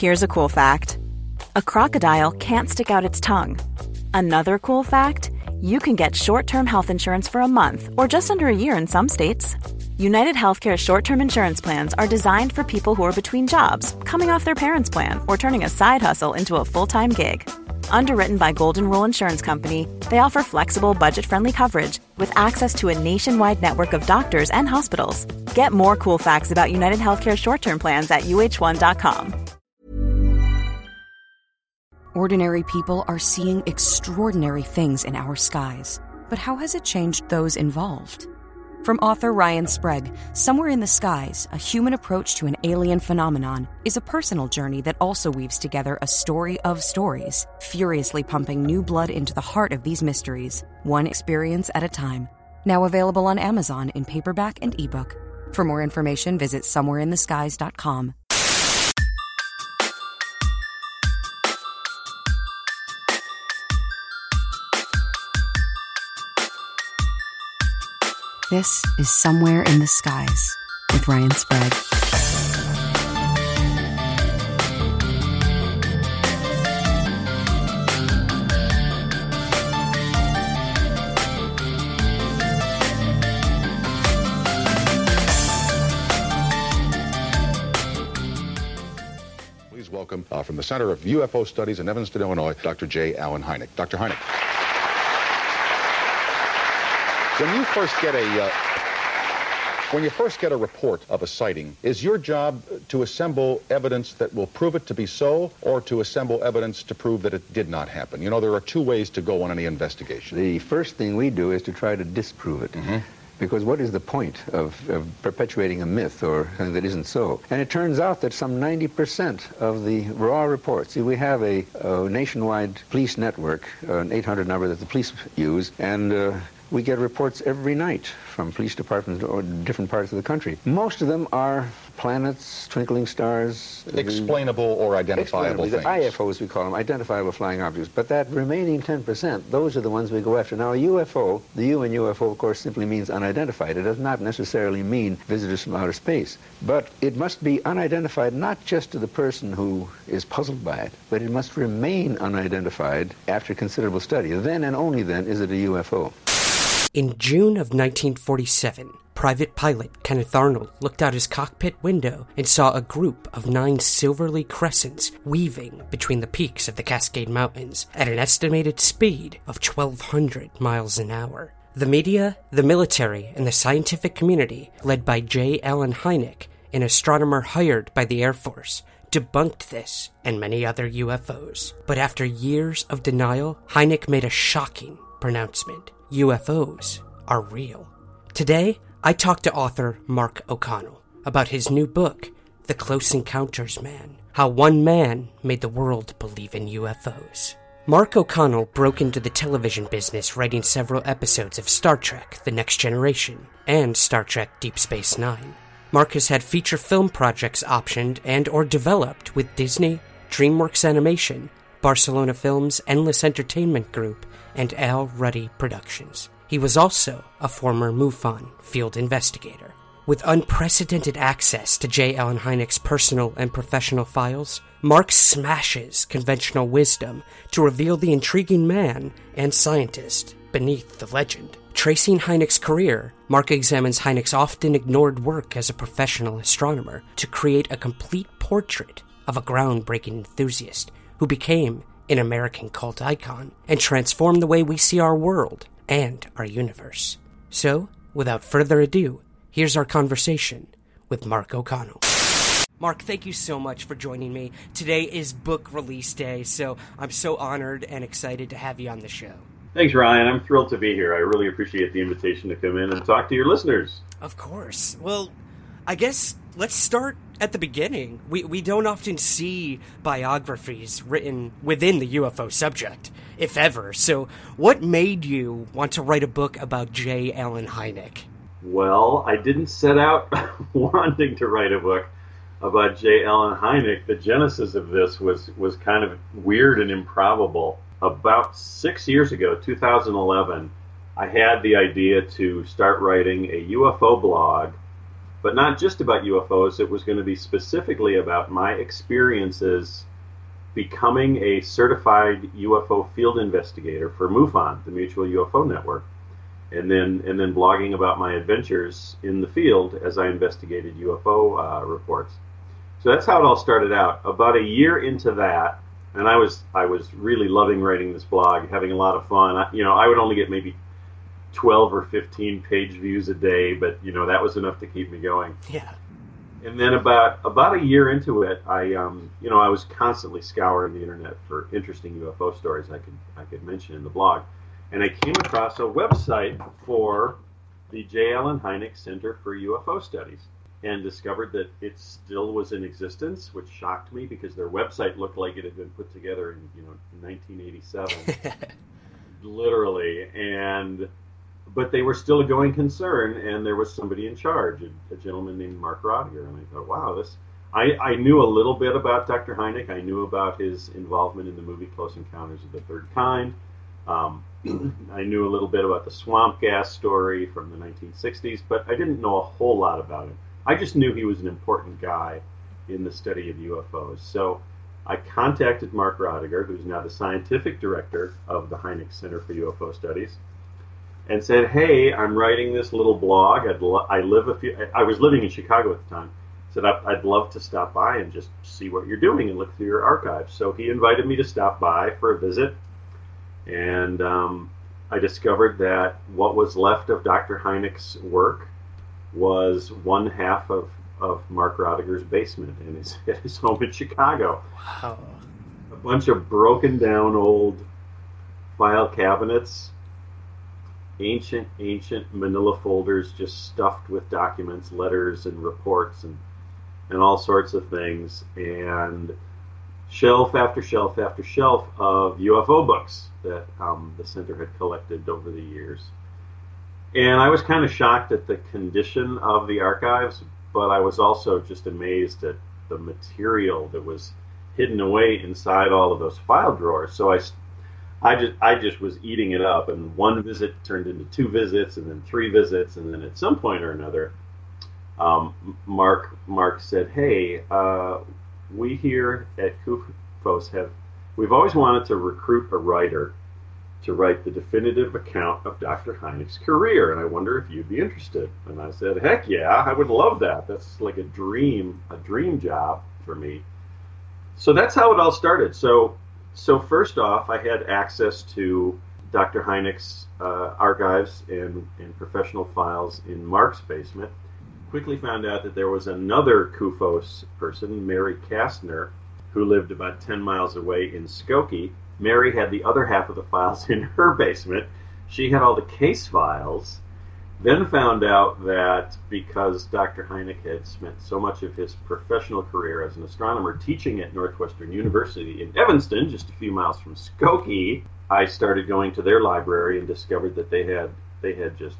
Here's a cool fact. A crocodile can't stick out its tongue. Another cool fact, you can get short-term health insurance for a month or just under a year in some states. United Healthcare short-term insurance plans are designed for people who are between jobs, coming off their parents' plan, or turning a side hustle into a full-time gig. Underwritten by Golden Rule Insurance Company, they offer flexible, budget-friendly coverage with access to a nationwide network of doctors and hospitals. Get more cool facts about United Healthcare short-term plans at uh1.com. Ordinary people are seeing extraordinary things in our skies. But how has it changed those involved? From author Ryan Sprague, Somewhere in the Skies, A Human Approach to an Alien Phenomenon, is a personal journey that also weaves together a story of stories, furiously pumping new blood into the heart of these mysteries, one experience at a time. Now available on Amazon in paperback and ebook. For more information, visit somewhereintheskies.com. This is Somewhere in the Skies with Ryan Sprague. Please welcome from the Center of UFO Studies in Evanston, Illinois, Dr. J. Allen Hynek. Dr. Hynek. When you first get a report of a sighting, is your job to assemble evidence that will prove it to be so, or to assemble evidence to prove that it did not happen? You know, there are two ways to go on any investigation. The first thing we do is to try to disprove it. Mm-hmm. Because what is the point of perpetuating a myth or something that isn't so? And it turns out that some 90% of the raw reports, see, we have a nationwide police network, an 800 number that the police use, and we get reports every night from police departments or different parts of the country. Most of them are planets, twinkling stars. Explainable or identifiable things. The IFOs, we call them, identifiable flying objects. But that remaining 10%, those are the ones we go after. Now, a UFO, the U in UFO, of course, simply means unidentified. It does not necessarily mean visitors from outer space. But it must be unidentified not just to the person who is puzzled by it, but it must remain unidentified after considerable study. Then and only then is it a UFO. In June of 1947, private pilot Kenneth Arnold looked out his cockpit window and saw a group of 9 silvery crescents weaving between the peaks of the Cascade Mountains at an estimated speed of 1,200 miles an hour. The media, the military, and the scientific community, led by J. Allen Hynek, an astronomer hired by the Air Force, debunked this and many other UFOs. But after years of denial, Hynek made a shocking pronouncement. UFOs are real. Today, I talked to author Mark O'Connell about his new book, The Close Encounters Man, How One Man Made the World Believe in UFOs. Mark O'Connell broke into the television business writing several episodes of Star Trek: The Next Generation and Star Trek: Deep Space Nine. Mark has had feature film projects optioned and or developed with Disney, DreamWorks Animation, Barcelona Films, Endless Entertainment Group, and Al Ruddy Productions. He was also a former MUFON field investigator. With unprecedented access to J. Allen Hynek's personal and professional files, Mark smashes conventional wisdom to reveal the intriguing man and scientist beneath the legend. Tracing Hynek's career, Mark examines Hynek's often ignored work as a professional astronomer to create a complete portrait of a groundbreaking enthusiast who became an American cult icon and transformed the way we see our world and our universe. So, without further ado, here's our conversation with Mark O'Connell. Mark, thank you so much for joining me. Today is book release day, so I'm so honored and excited to have you on the show. Thanks, Ryan. I'm thrilled to be here. I really appreciate the invitation to come in and talk to your listeners. Of course. Well, I guess let's start at the beginning. We don't often see biographies written within the UFO subject, if ever. So what made you want to write a book about J. Allen Hynek? Well, I didn't set out wanting to write a book about J. Allen Hynek. The genesis of this was kind of weird and improbable. About 6 years ago, 2011, I had the idea to start writing a UFO blog but not just about UFOs. It was going to be specifically about my experiences becoming a certified UFO field investigator for MUFON, the Mutual UFO Network, and then blogging about my adventures in the field as I investigated UFO reports. So that's how it all started out. About a year into that, and I was really loving writing this blog, having a lot of fun. I would only get maybe 12 or 15 page views a day, but that was enough to keep me going. Yeah. And then about a year into it, I was constantly scouring the internet for interesting UFO stories I could mention in the blog, and I came across a website for the J. Allen Hynek Center for UFO Studies, and discovered that it still was in existence, which shocked me because their website looked like it had been put together in 1987, literally, but they were still a going concern, and there was somebody in charge, a gentleman named Mark Roediger, and I thought, wow, I knew a little bit about Dr. Hynek. I knew about his involvement in the movie Close Encounters of the Third Kind. I knew a little bit about the swamp gas story from the 1960s, but I didn't know a whole lot about him. I just knew he was an important guy in the study of UFOs. So I contacted Mark Roediger, who's now the scientific director of the Hynek Center for UFO Studies, and said, hey, I'm writing this little blog. I was living in Chicago at the time. Said, I'd love to stop by and just see what you're doing and look through your archives. So he invited me to stop by for a visit, and I discovered that what was left of Dr. Hynek's work was one half of Mark Roediger's basement in his home in Chicago. Wow. A bunch of broken down old file cabinets, ancient manila folders just stuffed with documents, letters and reports and all sorts of things, and shelf after shelf after shelf of UFO books that the center had collected over the years. And I was kind of shocked at the condition of the archives, but I was also just amazed at the material that was hidden away inside all of those file drawers. So I just was eating it up, and one visit turned into 2 visits, and then 3 visits, and then at some point or another, Mark said, hey, we here at CUFOS we've always wanted to recruit a writer to write the definitive account of Dr. Hynek's career, and I wonder if you'd be interested. And I said, heck yeah, I would love that. That's like a dream job for me. So that's how it all started. So first off, I had access to Dr. Hynek's archives and professional files in Mark's basement. Quickly found out that there was another CUFOS person, Mary Kastner, who lived about 10 miles away in Skokie. Mary had the other half of the files in her basement. She had all the case files. Then found out that because Dr. Hynek had spent so much of his professional career as an astronomer teaching at Northwestern University in Evanston, just a few miles from Skokie, I started going to their library and discovered that they had just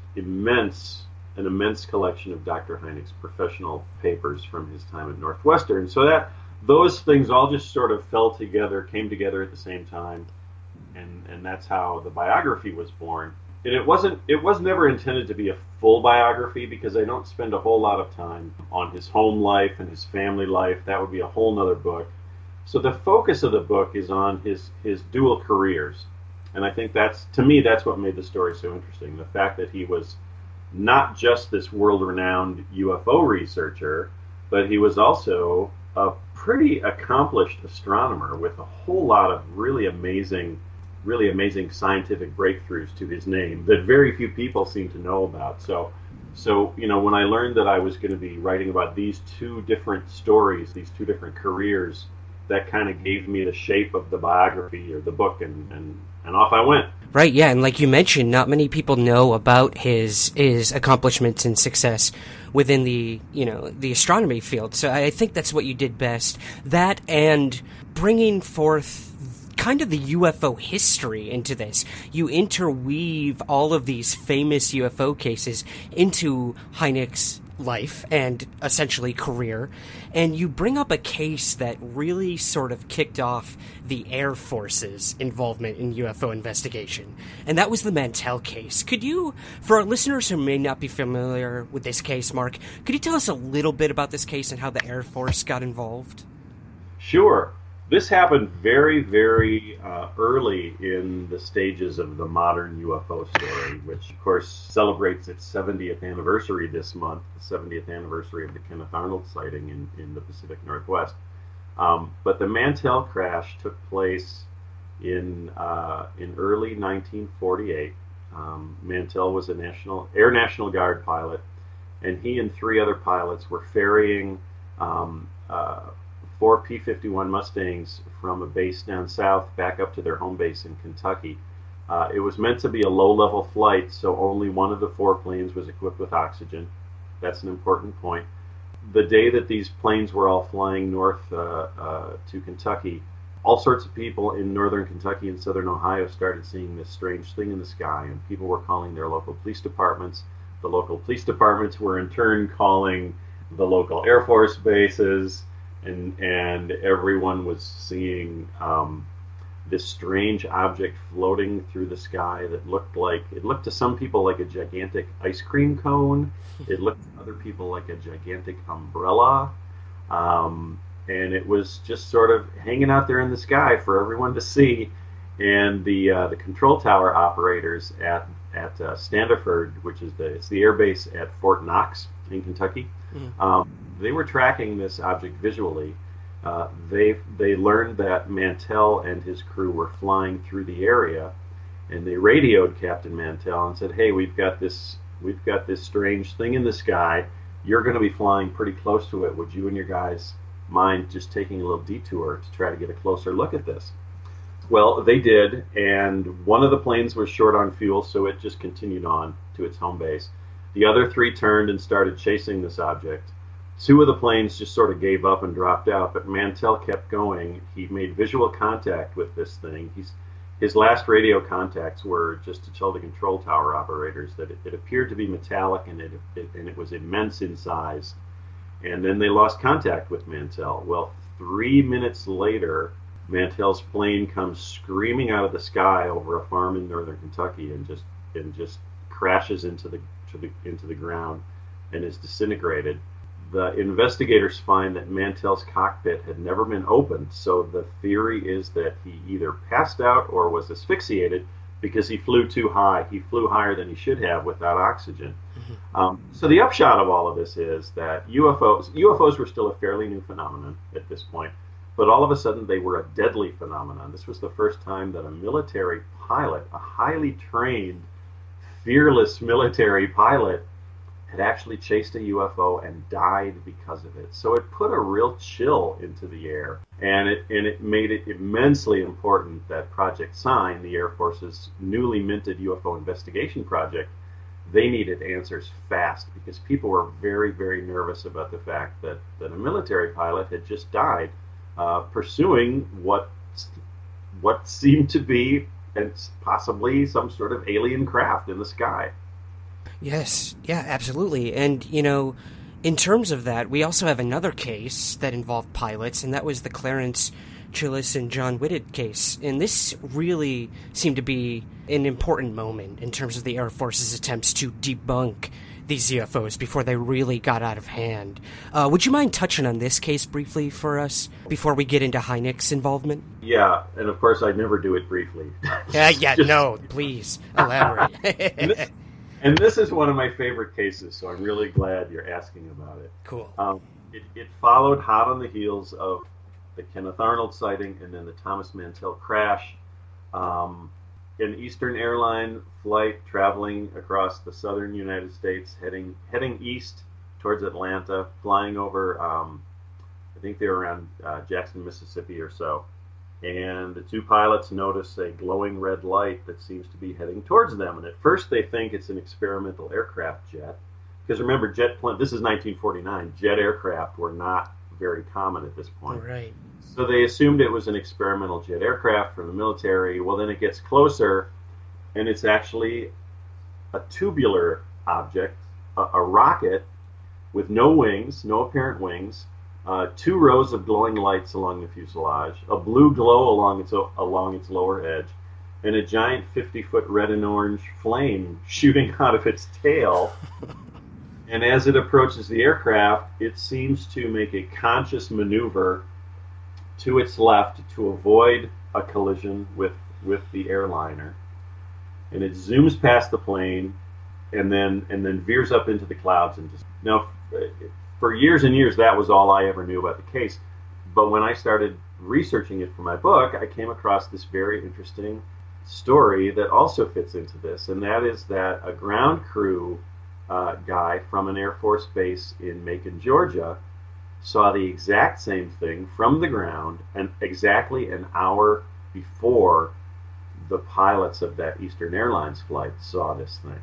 an immense collection of Dr. Hynek's professional papers from his time at Northwestern. So those things all just sort of came together at the same time, and that's how the biography was born. And it was never intended to be a full biography because I don't spend a whole lot of time on his home life and his family life. That would be a whole nother book. So the focus of the book is on his dual careers. And I think that's what made the story so interesting. The fact that he was not just this world-renowned UFO researcher, but he was also a pretty accomplished astronomer with a whole lot of really amazing scientific breakthroughs to his name that very few people seem to know about. So when I learned that I was going to be writing about these 2 different stories, these 2 different careers, that kind of gave me the shape of the biography or the book, and off I went. Right, yeah, and like you mentioned, not many people know about his accomplishments and success within the astronomy field. So I think that's what you did best. That and bringing forth kind of the UFO history into this. You interweave all of these famous UFO cases into Hynek's life and essentially career, and you bring up a case that really sort of kicked off the Air Force's involvement in UFO investigation, and that was the Mantell case. Could you, for our listeners who may not be familiar with this case, Mark, could you tell us a little bit about this case and how the Air Force got involved? Sure. This happened very, very early in the stages of the modern UFO story, which, of course, celebrates its 70th anniversary this month, the 70th anniversary of the Kenneth Arnold sighting in the Pacific Northwest. But the Mantell crash took place in early 1948. Mantell was a Air National Guard pilot, and he and three other pilots were ferrying four P-51 Mustangs from a base down south back up to their home base in Kentucky. It was meant to be a low-level flight, so only one of the four planes was equipped with oxygen. That's an important point. The day that these planes were all flying north to Kentucky, all sorts of people in northern Kentucky and southern Ohio started seeing this strange thing in the sky, and people were calling their local police departments. The local police departments were in turn calling the local Air Force bases, and everyone was seeing this strange object floating through the sky that looked to some people like a gigantic ice cream cone. It looked to other people like a gigantic umbrella. And it was just sort of hanging out there in the sky for everyone to see. And the control tower operators at Standiford, which is the air base at Fort Knox in Kentucky, they were tracking this object visually. They learned that Mantell and his crew were flying through the area, and they radioed Captain Mantell and said, "Hey, we've got this strange thing in the sky. You're going to be flying pretty close to it. Would you and your guys mind just taking a little detour to try to get a closer look at this?" Well, they did, and one of the planes was short on fuel, so it just continued on to its home base. The other three turned and started chasing this object. Two of the planes just sort of gave up and dropped out, but Mantell kept going. He made visual contact with this thing. His last radio contacts were just to tell the control tower operators that it appeared to be metallic and it was immense in size. And then they lost contact with Mantell. Well, 3 minutes later, Mantell's plane comes screaming out of the sky over a farm in northern Kentucky and just crashes into the ground and is disintegrated. The investigators find that Mantell's cockpit had never been opened, so the theory is that he either passed out or was asphyxiated because he flew too high. He flew higher than he should have without oxygen. So the upshot of all of this is that UFOs were still a fairly new phenomenon at this point, but all of a sudden they were a deadly phenomenon. This was the first time that a military pilot, a highly trained, fearless military pilot, had actually chased a UFO and died because of it. So it put a real chill into the air, and it made it immensely important that Project Sign, the Air Force's newly minted UFO investigation project, they needed answers fast because people were very, very nervous about the fact that a military pilot had just died pursuing what seemed to be possibly some sort of alien craft in the sky. Yes, yeah, absolutely. And, in terms of that, we also have another case that involved pilots, and that was the Clarence Chillis and John Whitted case. And this really seemed to be an important moment in terms of the Air Force's attempts to debunk these UFOs before they really got out of hand. Would you mind touching on this case briefly for us before we get into Hynek's involvement? Yeah, and of course I'd never do it briefly. No, please, elaborate. And this is one of my favorite cases, so I'm really glad you're asking about it. Cool. It followed hot on the heels of the Kenneth Arnold sighting and then the Thomas Mantell crash. An Eastern Airline flight traveling across the southern United States, heading east towards Atlanta, flying over, I think they were around Jackson, Mississippi or so. And the two pilots notice a glowing red light that seems to be heading towards them. And at first they think it's an experimental aircraft jet. Because remember, this is 1949. Jet aircraft were not very common at this point. Right. So they assumed it was an experimental jet aircraft from the military. Well, then it gets closer, and it's actually a tubular object, a rocket, with no wings, no apparent wings, 2 rows of glowing lights along the fuselage, a blue glow along its lower edge, and a giant 50-foot red and orange flame shooting out of its tail. And as it approaches the aircraft, it seems to make a conscious maneuver to its left to avoid a collision with the airliner. And it zooms past the plane and then veers up into the clouds. Now, for years and years, that was all I ever knew about the case. But when I started researching it for my book, I came across this very interesting story that also fits into this, and that is that a ground crew guy from an Air Force base in Macon, Georgia, saw the exact same thing from the ground, and exactly an hour before the pilots of that Eastern Airlines flight saw this thing.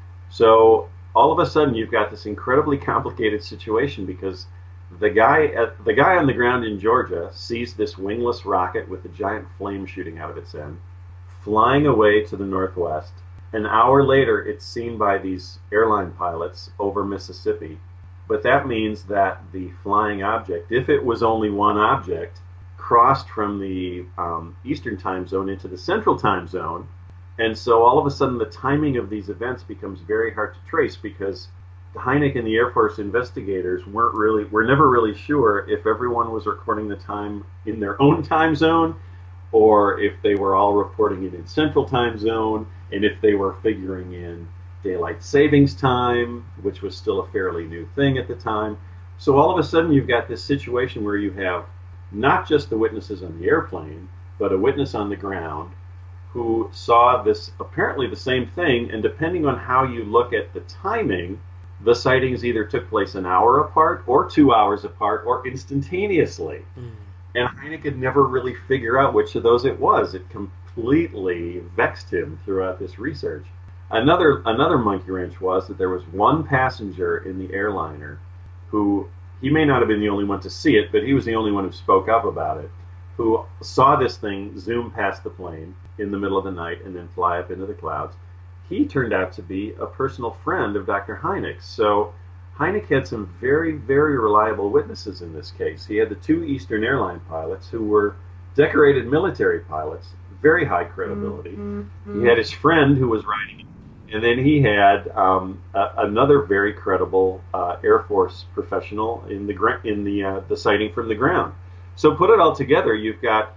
So all of a sudden, you've got this incredibly complicated situation, because the guy on the ground in Georgia sees this wingless rocket with a giant flame shooting out of its end, flying away to the northwest. An hour later, it's seen by these airline pilots over Mississippi. But that means that the flying object, if it was only one object, crossed from the Eastern time zone into the Central time zone. And so all of a sudden, the timing of these events becomes very hard to trace, because the Hynek and the Air Force investigators were never really sure if everyone was recording the time in their own time zone, or if they were all reporting it in Central time zone, and if they were figuring in daylight savings time, which was still a fairly new thing at the time. So all of a sudden, you've got this situation where you have not just the witnesses on the airplane, but a witness on the ground who saw this, apparently the same thing, and depending on how you look at the timing, the sightings either took place an hour apart, or 2 hours apart, or instantaneously. And Hynek could never really figure out which of those it was. It completely vexed him throughout this research. Another monkey wrench was that there was one passenger in the airliner who, he may not have been the only one to see it, but he was the only one who spoke up about it, who saw this thing zoom past the plane in the middle of the night and then fly up into the clouds. He turned out to be a personal friend of Dr. Hynek. So Hynek had some very, very reliable witnesses in this case. He had the 2 Eastern Airline pilots who were decorated military pilots, very high credibility. He had his friend who was riding, and then he had another very credible Air Force professional in the sighting from the ground. So put it all together, you've got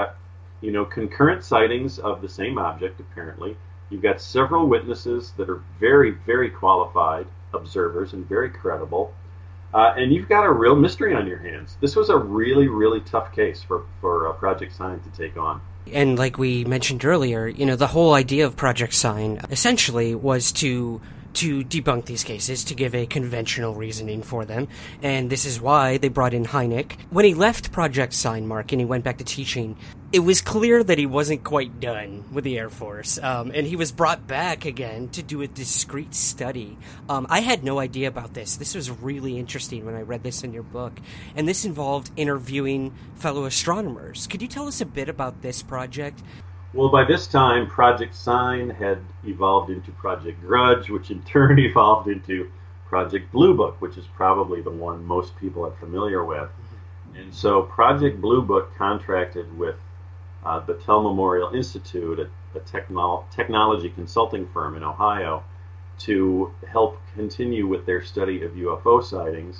concurrent sightings of the same object, apparently. You've got several witnesses that are very, very qualified observers and very credible. And you've got a real mystery on your hands. This was a really, really tough case for Project Sign to take on. And like we mentioned earlier, the whole idea of Project Sign essentially was to debunk these cases, to give a conventional reasoning for them. And this is why they brought in Hynek. When he left Project Sign, Mark, and he went back to teaching, it was clear that he wasn't quite done with the Air Force. And he was brought back again to do a discrete study. I had no idea about this. This was really interesting when I read this in your book. And this involved interviewing fellow astronomers. Could you tell us a bit about this project? Well, by this time, Project Sign had evolved into Project Grudge, which in turn evolved into Project Blue Book, which is probably the one most people are familiar with. And so Project Blue Book contracted with Battelle Memorial Institute, a technology consulting firm in Ohio, to help continue with their study of UFO sightings.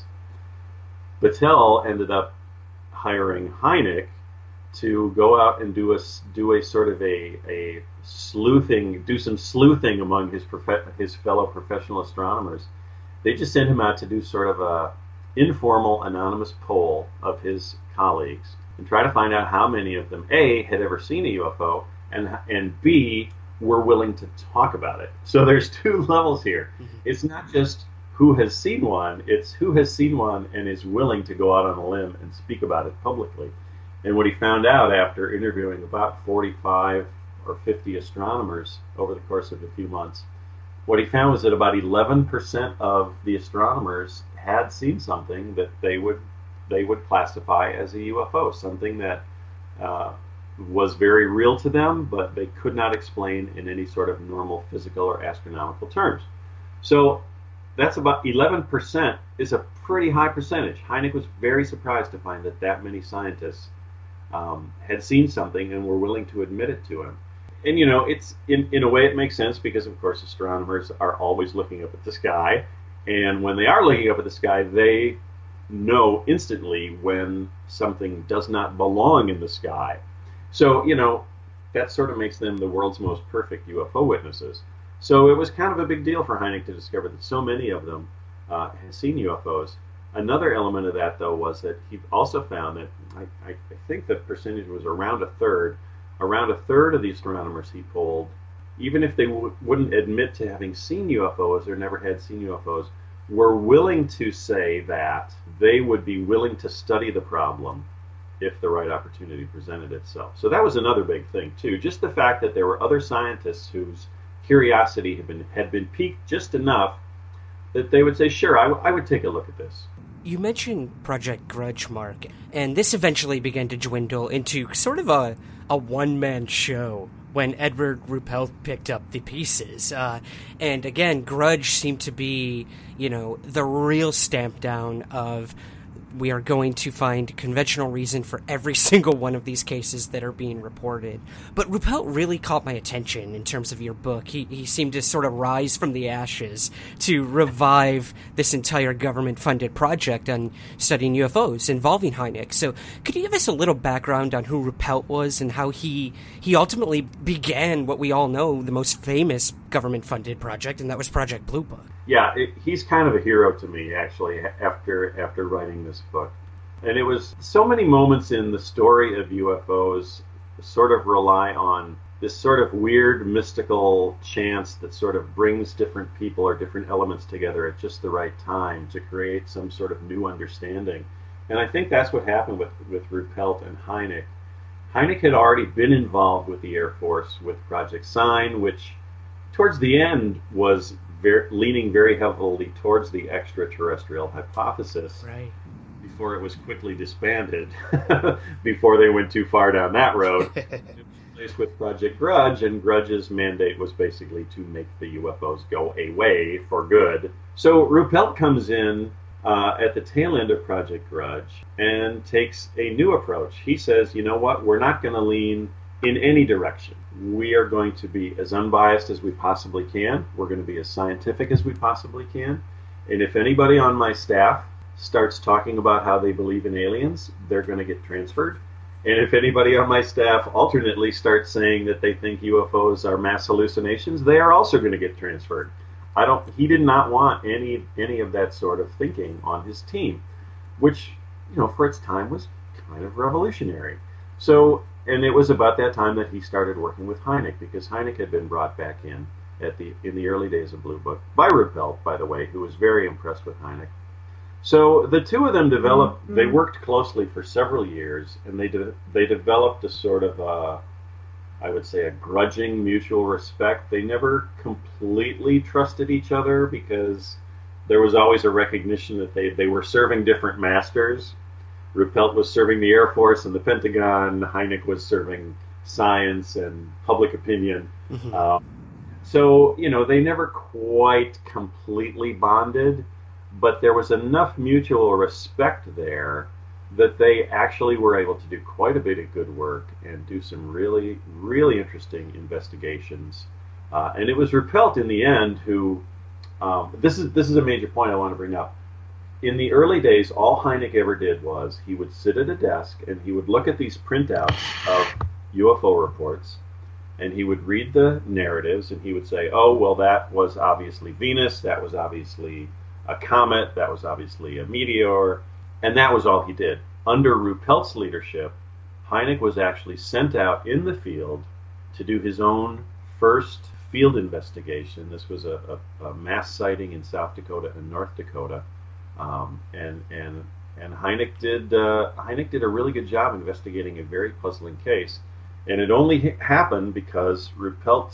Battelle ended up hiring Hynek to go out and do a sort of a sleuthing, do some sleuthing among his fellow professional astronomers. They just sent him out to do sort of a informal, anonymous poll of his colleagues and try to find out how many of them, A, had ever seen a UFO, and B, were willing to talk about it. So there's 2 levels here. It's not just who has seen one, it's who has seen one and is willing to go out on a limb and speak about it publicly. And what he found out after interviewing about 45 or 50 astronomers over the course of a few months, what he found was that about 11% of the astronomers had seen something that they would classify as a UFO, something that was very real to them, but they could not explain in any sort of normal physical or astronomical terms. So that's about 11% is a pretty high percentage. Hynek was very surprised to find that many scientists had seen something and were willing to admit it to him. And, it's in a way it makes sense because, of course, astronomers are always looking up at the sky. And when they are looking up at the sky, they know instantly when something does not belong in the sky. So, that sort of makes them the world's most perfect UFO witnesses. So it was kind of a big deal for Hynek to discover that so many of them had seen UFOs. Another element of that, though, was that he also found that, I think the percentage was around a third of the astronomers he polled, even if they wouldn't admit to having seen UFOs or never had seen UFOs, were willing to say that they would be willing to study the problem if the right opportunity presented itself. So that was another big thing, too. Just the fact that there were other scientists whose curiosity had been piqued just enough that they would say, sure, I would take a look at this. You mentioned Project Grudge, Mark, and this eventually began to dwindle into sort of a one-man show when Edward Ruppelt picked up the pieces. And again, Grudge seemed to be, the real stamp down of we are going to find conventional reason for every single one of these cases that are being reported. But Ruppelt really caught my attention in terms of your book. He seemed to sort of rise from the ashes to revive this entire government-funded project on studying UFOs involving Hynek. So could you give us a little background on who Ruppelt was and how he ultimately began what we all know, the most famous government-funded project, and that was Project Blue Book? Yeah, he's kind of a hero to me, actually, after writing this book. And it was so many moments in the story of UFOs sort of rely on this sort of weird, mystical chance that sort of brings different people or different elements together at just the right time to create some sort of new understanding. And I think that's what happened with Ruppelt and Hynek. Hynek had already been involved with the Air Force with Project Sign, which towards the end was leaning very heavily towards the extraterrestrial hypothesis. Right. Before it was quickly disbanded, before they went too far down that road. It was replaced with Project Grudge, and Grudge's mandate was basically to make the UFOs go away for good. So Ruppelt comes in at the tail end of Project Grudge and takes a new approach. He says, you know what, we're not going to lean in any direction. We are going to be as unbiased as we possibly can. We're going to be as scientific as we possibly can. And if anybody on my staff starts talking about how they believe in aliens, they're going to get transferred. And if anybody on my staff alternately starts saying that they think UFOs are mass hallucinations, they are also going to get transferred. He did not want any of that sort of thinking on his team, which, for its time was kind of revolutionary. So, and it was about that time that he started working with Hynek, because Hynek had been brought back in the early days of Blue Book by Ruppelt, by the way, who was very impressed with Hynek. So the two of them developed. They worked closely for several years, and they developed a sort of I would say a grudging mutual respect. They never completely trusted each other because there was always a recognition that they were serving different masters. Ruppelt was serving the Air Force and the Pentagon. Hynek was serving science and public opinion. Mm-hmm. So, they never quite completely bonded, but there was enough mutual respect there that they actually were able to do quite a bit of good work and do some really, really interesting investigations. And it was Ruppelt in the end who, this is a major point I want to bring up. In the early days, all Hynek ever did was he would sit at a desk and he would look at these printouts of UFO reports, and he would read the narratives, and he would say, oh, well, that was obviously Venus, that was obviously a comet, that was obviously a meteor, and that was all he did. Under Ruppelt's leadership, Hynek was actually sent out in the field to do his own first field investigation. This was a mass sighting in South Dakota and North Dakota. And Hynek did a really good job investigating a very puzzling case, and it only happened because Ruppelt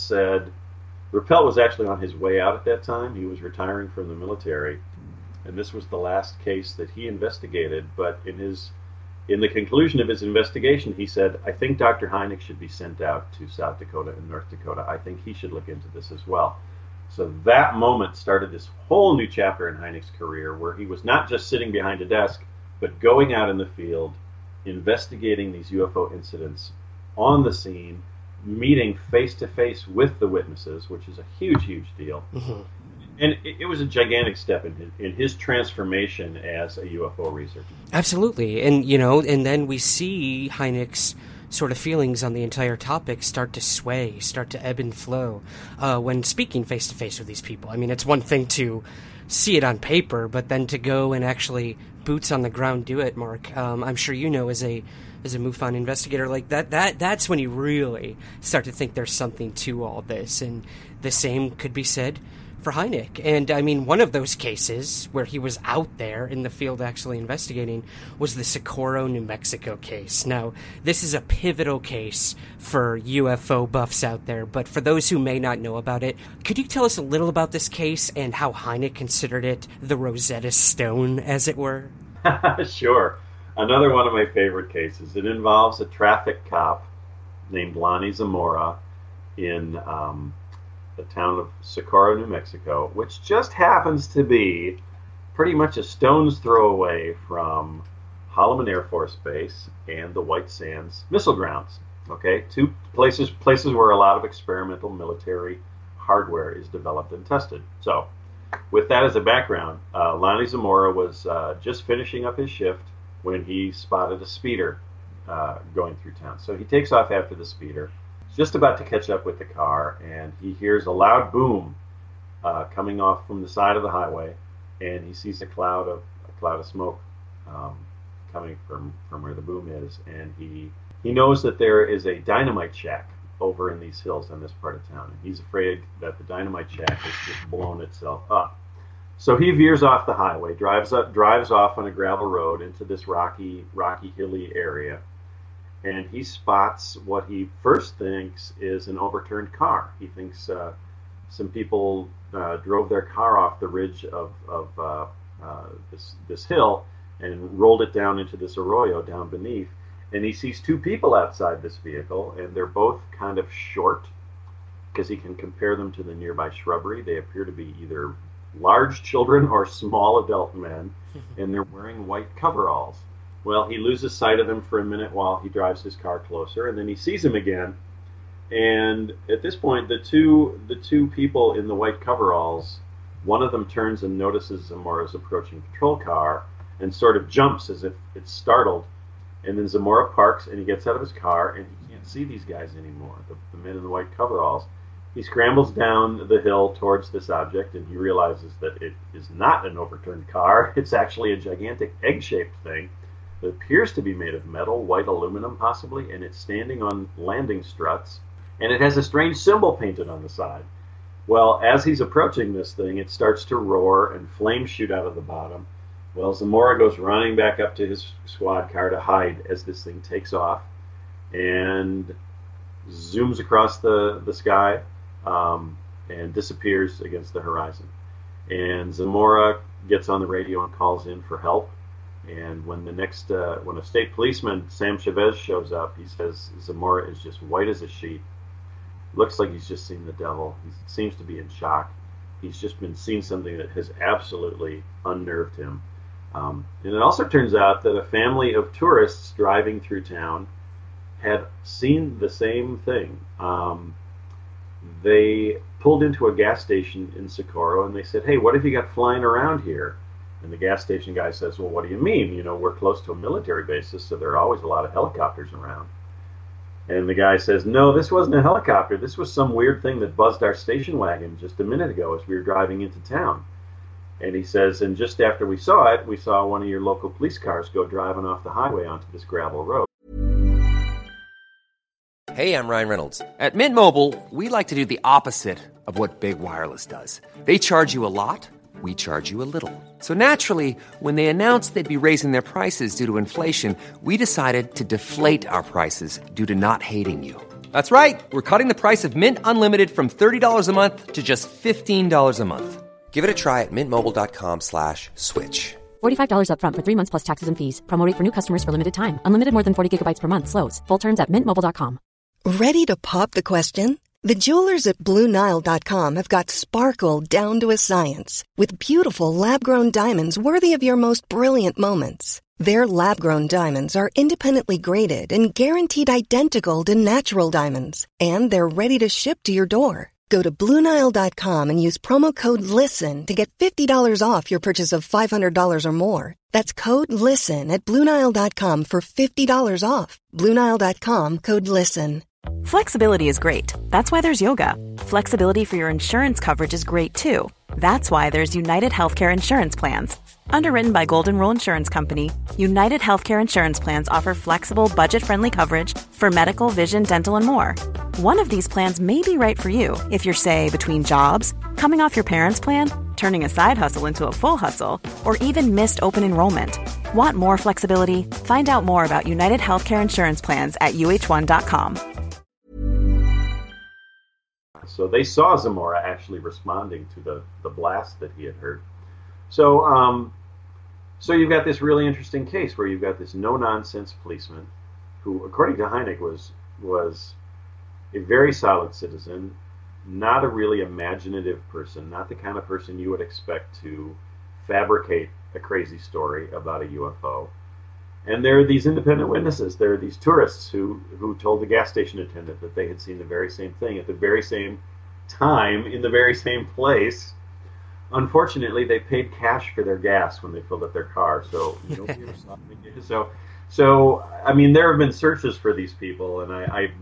was actually on his way out at that time. He was retiring from the military, and this was the last case that he investigated. But in the conclusion of his investigation, he said, "I think Dr. Hynek should be sent out to South Dakota and North Dakota. I think he should look into this as well." So that moment started this whole new chapter in Hynek's career, where he was not just sitting behind a desk, but going out in the field, investigating these UFO incidents on the scene, meeting face-to-face with the witnesses, which is a huge, huge deal. Mm-hmm. And it was a gigantic step in his transformation as a UFO researcher. Absolutely. And, and then we see Hynek's sort of feelings on the entire topic start to sway, start to ebb and flow when speaking face-to-face with these people. I mean, it's one thing to see it on paper, but then to go and actually boots on the ground do it, Mark. I'm sure as a MUFON investigator, like that's when you really start to think there's something to all this. And the same could be said for Hynek. And I mean, one of those cases where he was out there in the field actually investigating was the Socorro, New Mexico case. Now, this is a pivotal case for UFO buffs out there, but for those who may not know about it, could you tell us a little about this case and how Hynek considered it the Rosetta Stone, as it were? Sure. Another one of my favorite cases. It involves a traffic cop named Lonnie Zamora in the town of Socorro, New Mexico, which just happens to be pretty much a stone's throw away from Holloman Air Force Base and the White Sands Missile Grounds. Okay, two places where a lot of experimental military hardware is developed and tested. So, with that as a background, Lonnie Zamora was just finishing up his shift when he spotted a speeder going through town. So he takes off after the speeder, just about to catch up with the car, and he hears a loud boom coming off from the side of the highway, and he sees a cloud of smoke coming from where the boom is, and he knows that there is a dynamite shack over in these hills in this part of town, and he's afraid that the dynamite shack has just blown itself up. So he veers off the highway, drives off on a gravel road into this rocky, hilly area, and he spots what he first thinks is an overturned car. He thinks some people drove their car off the ridge of this hill and rolled it down into this arroyo down beneath. And he sees two people outside this vehicle, and they're both kind of short, because he can compare them to the nearby shrubbery. They appear to be either large children or small adult men, and they're wearing white coveralls. Well, he loses sight of them for a minute while he drives his car closer, and then he sees him again. And at this point, the two people in the white coveralls, one of them turns and notices Zamora's approaching patrol car and sort of jumps as if it's startled. And then Zamora parks, and he gets out of his car, and he can't see these guys anymore, the men in the white coveralls. He scrambles down the hill towards this object, and he realizes that it is not an overturned car. It's actually a gigantic egg-shaped thing that appears to be made of metal, white aluminum possibly, and it's standing on landing struts, and it has a strange symbol painted on the side. Well, as he's approaching this thing, it starts to roar, and flames shoot out of the bottom. Well, Zamora goes running back up to his squad car to hide as this thing takes off and zooms across the sky and disappears against the horizon. And Zamora gets on the radio and calls in for help. And when when a state policeman, Sam Chavez, shows up, he says Zamora is just white as a sheet. Looks like he's just seen the devil. He seems to be in shock. He's just been seeing something that has absolutely unnerved him. And it also turns out that a family of tourists driving through town had seen the same thing. They pulled into a gas station in Socorro, and they said, "Hey, what have you got flying around here?" And the gas station guy says, "Well, what do you mean? We're close to a military basis, so there are always a lot of helicopters around." And the guy says, "No, this wasn't a helicopter. This was some weird thing that buzzed our station wagon just a minute ago as we were driving into town." And he says, "And just after we saw it, we saw one of your local police cars go driving off the highway onto this gravel road." Hey, I'm Ryan Reynolds. At Mint Mobile, we like to do the opposite of what Big Wireless does. They charge you a lot, we charge you a little. So naturally, when they announced they'd be raising their prices due to inflation, we decided to deflate our prices due to not hating you. That's right. We're cutting the price of Mint Unlimited from $30 a month to just $15 a month. Give it a try at mintmobile.com/switch. $45 up front for 3 months plus taxes and fees. Promo rate for new customers for limited time. Unlimited more than 40 gigabytes per month slows. Full terms at mintmobile.com. Ready to pop the question? The jewelers at BlueNile.com have got sparkle down to a science with beautiful lab-grown diamonds worthy of your most brilliant moments. Their lab-grown diamonds are independently graded and guaranteed identical to natural diamonds, and they're ready to ship to your door. Go to BlueNile.com and use promo code LISTEN to get $50 off your purchase of $500 or more. That's code LISTEN at BlueNile.com for $50 off. BlueNile.com, code LISTEN. Flexibility is great. That's why there's yoga. Flexibility for your insurance coverage is great too. That's why there's United Healthcare Insurance Plans. Underwritten by Golden Rule Insurance Company, United Healthcare Insurance Plans offer flexible, budget-friendly coverage for medical, vision, dental, and more. One of these plans may be right for you if you're, say, between jobs, coming off your parents' plan, turning a side hustle into a full hustle, or even missed open enrollment. Want more flexibility? Find out more about United Healthcare Insurance Plans at uh1.com. So they saw Zamora actually responding to the blast that he had heard. So you've got this really interesting case where you've got this no-nonsense policeman who, according to Hynek, was a very solid citizen, not a really imaginative person, not the kind of person you would expect to fabricate a crazy story about a UFO. And there are these independent witnesses. There are these tourists who told the gas station attendant that they had seen the very same thing at the very same time in the very same place. Unfortunately, they paid cash for their gas when they filled up their car. So nobody ever saw them. So I mean, there have been searches for these people, and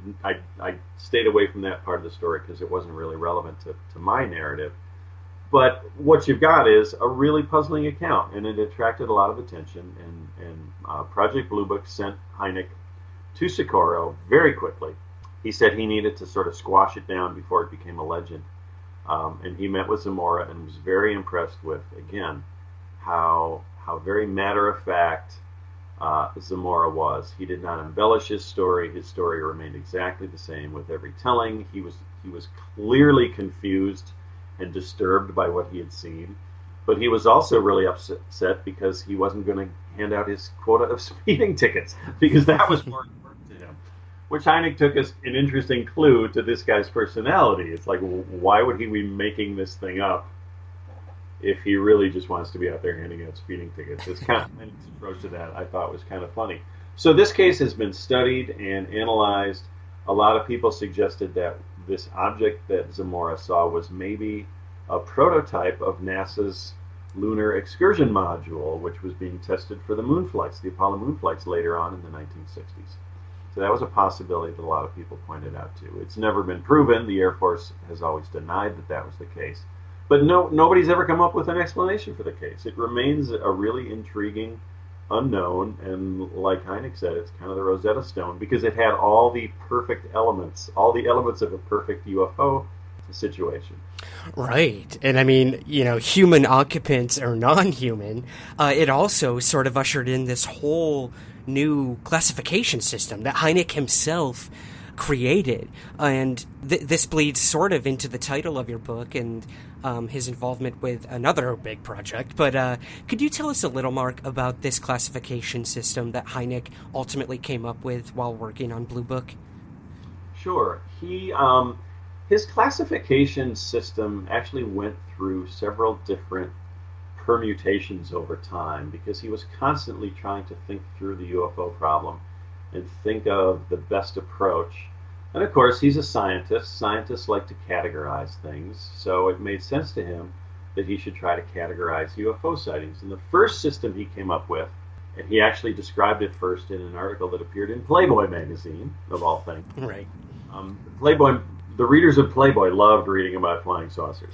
I stayed away from that part of the story because it wasn't really relevant to my narrative. But what you've got is a really puzzling account, and it attracted a lot of attention. And Project Blue Book sent Hynek to Socorro very quickly. He said he needed to sort of squash it down before it became a legend. And he met with Zamora and was very impressed with, again, how very matter-of-fact Zamora was. He did not embellish his story. His story remained exactly the same with every telling. He was clearly confused and disturbed by what he had seen, but he was also really upset because he wasn't going to hand out his quota of speeding tickets, because that was more important to him, which Hynek took as an interesting clue to this guy's personality. It's like, why would he be making this thing up if he really just wants to be out there handing out speeding tickets? It's kind of an approach to that I thought was kind of funny. So this case has been studied and analyzed. A lot of people suggested that this object that Zamora saw was maybe a prototype of NASA's lunar excursion module, which was being tested for the moon flights, the Apollo moon flights later on in the 1960s. So that was a possibility that a lot of people pointed out too. It's never been proven. The Air Force has always denied that was the case. But nobody's ever come up with an explanation for the case. It remains a really intriguing unknown, and like Hynek said, it's kind of the Rosetta Stone because it had all the perfect elements, all the elements of a perfect UFO situation. Right. And I mean, human occupants or non-human, it also sort of ushered in this whole new classification system that Hynek himself created. And this bleeds sort of into the title of your book and his involvement with another big project. But could you tell us a little, Mark, about this classification system that Hynek ultimately came up with while working on Blue Book? Sure. His classification system actually went through several different permutations over time because he was constantly trying to think through the UFO problem and think of the best approach. And of course, he's a scientist. Scientists like to categorize things, so it made sense to him that he should try to categorize UFO sightings. And the first system he came up with, and he actually described it first in an article that appeared in Playboy magazine, of all things. Right. The readers of Playboy loved reading about flying saucers.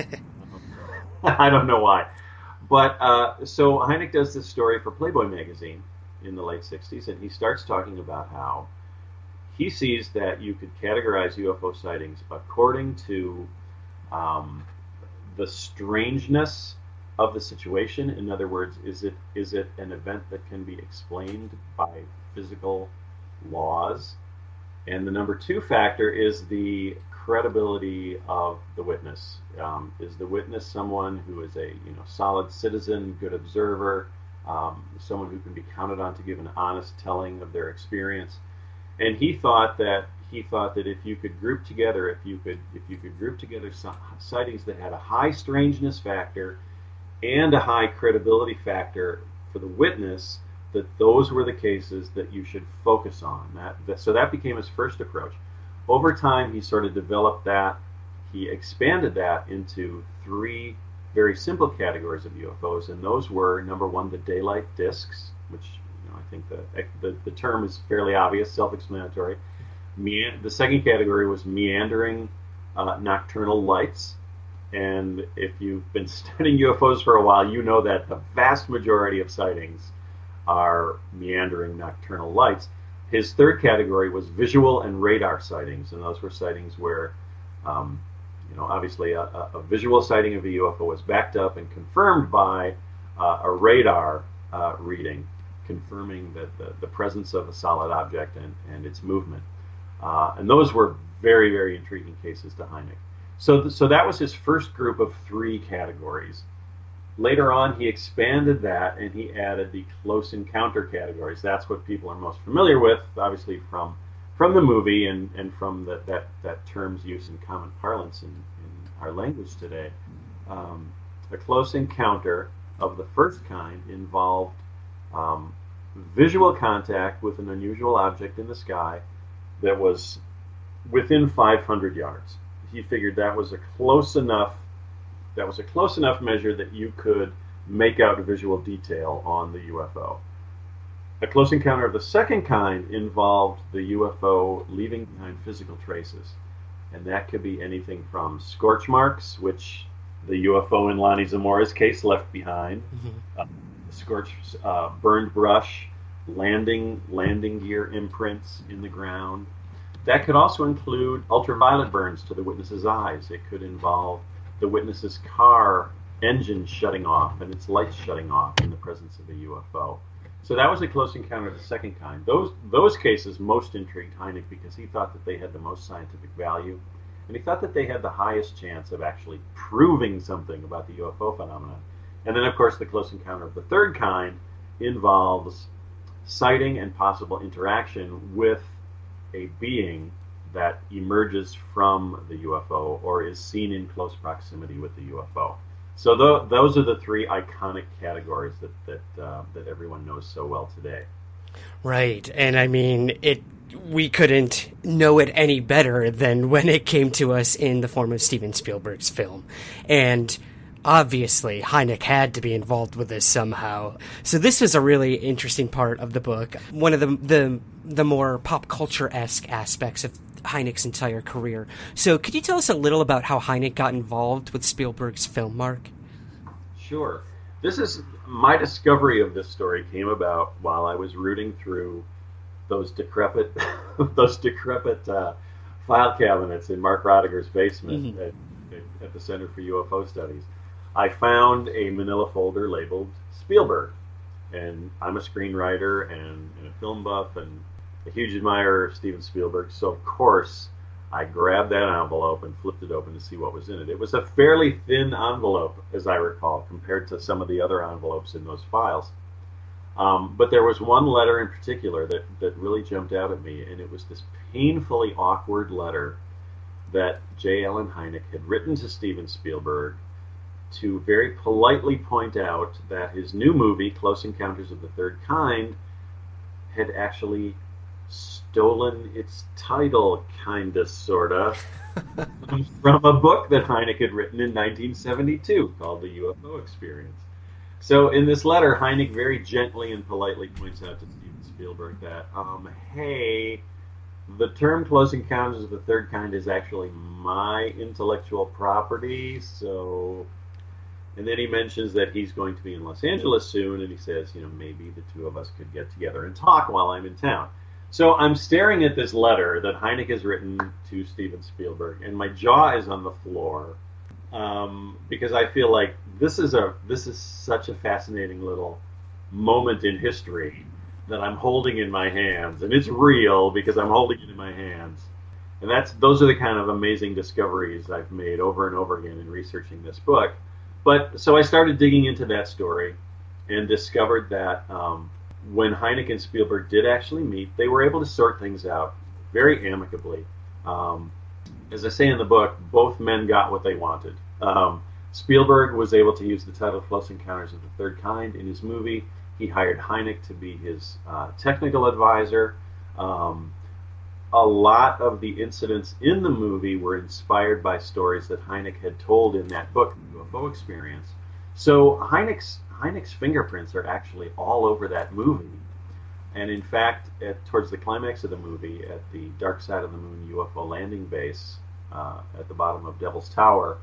I don't know why. But so Hynek does this story for Playboy magazine in the late 60s, and he starts talking about how he sees that you could categorize UFO sightings according to the strangeness of the situation. In other words, is it an event that can be explained by physical laws? And the number two factor is the credibility of the witness. Is the witness someone who is a solid citizen, good observer, someone who can be counted on to give an honest telling of their experience? And he thought that he thought that if you could group together sightings that had a high strangeness factor and a high credibility factor for the witness, that those were the cases that you should focus on. So that became his first approach. Over time, he sort of developed that. He expanded that into 3 very simple categories of UFOs, and those were, number one, the daylight discs, which I think the term is fairly obvious, self-explanatory. The second category was meandering nocturnal lights, and if you've been studying UFOs for a while, you know that the vast majority of sightings are meandering nocturnal lights. His third category was visual and radar sightings, and those were sightings where obviously a visual sighting of a UFO was backed up and confirmed by a radar reading, confirming that the presence of a solid object and its movement. And those were very, very intriguing cases to Hynek. So that was his first group of 3 categories. Later on, he expanded that and he added the close encounter categories. That's what people are most familiar with, obviously from the movie and from that term's use in common parlance in our language today. A close encounter of the first kind involved visual contact with an unusual object in the sky that was within 500 yards. He figured that was a close enough measure that you could make out a visual detail on the UFO. A close encounter of the second kind involved the UFO leaving behind physical traces. And that could be anything from scorch marks, which the UFO in Lonnie Zamora's case left behind, burned brush, landing gear imprints in the ground. That could also include ultraviolet burns to the witness's eyes. It could involve the witness's car engine shutting off and its lights shutting off in the presence of a UFO. So that was a close encounter of the second kind. Those cases most intrigued Hynek because he thought that they had the most scientific value, and he thought that they had the highest chance of actually proving something about the UFO phenomenon. And then, of course, the close encounter of the third kind involves sighting and possible interaction with a being that emerges from the UFO or is seen in close proximity with the UFO. So those are the 3 iconic categories that everyone knows so well today. Right, and I mean, we couldn't know it any better than when it came to us in the form of Steven Spielberg's film. And obviously, Hynek had to be involved with this somehow. So this was a really interesting part of the book. One of the more pop culture-esque aspects of Hynek's entire career. So could you tell us a little about how Hynek got involved with Spielberg's film, Mark? Sure. My discovery of this story came about while I was rooting through those decrepit file cabinets in Mark Rodiger's basement at the Center for UFO Studies. I found a manila folder labeled Spielberg, and I'm a screenwriter and a film buff and a huge admirer of Steven Spielberg, so of course I grabbed that envelope and flipped it open to see what was in it. It was a fairly thin envelope, as I recall, compared to some of the other envelopes in those files. But there was one letter in particular that really jumped out at me, and it was this painfully awkward letter that J. Allen Hynek had written to Steven Spielberg to very politely point out that his new movie, Close Encounters of the Third Kind, had actually stolen its title, kinda, sorta, from a book that Hynek had written in 1972 called The UFO Experience. So in this letter, Hynek very gently and politely points out to Steven Spielberg that, hey, the term Close Encounters of the Third Kind is actually my intellectual property, so... And then he mentions that he's going to be in Los Angeles soon, and he says, maybe the two of us could get together and talk while I'm in town. So I'm staring at this letter that Hynek has written to Steven Spielberg, and my jaw is on the floor because I feel like this is such a fascinating little moment in history that I'm holding in my hands, and it's real because I'm holding it in my hands. And those are the kind of amazing discoveries I've made over and over again in researching this book. But so I started digging into that story and discovered that when Hynek and Spielberg did actually meet, they were able to sort things out very amicably. As I say in the book, both men got what they wanted. Spielberg was able to use the title Close Encounters of the Third Kind in his movie. He hired Hynek to be his technical advisor. A lot of the incidents in the movie were inspired by stories that Hynek had told in that book, UFO Experience. So Hynek's fingerprints are actually all over that movie. And in fact, towards the climax of the movie, at the Dark Side of the Moon UFO landing base at the bottom of Devil's Tower,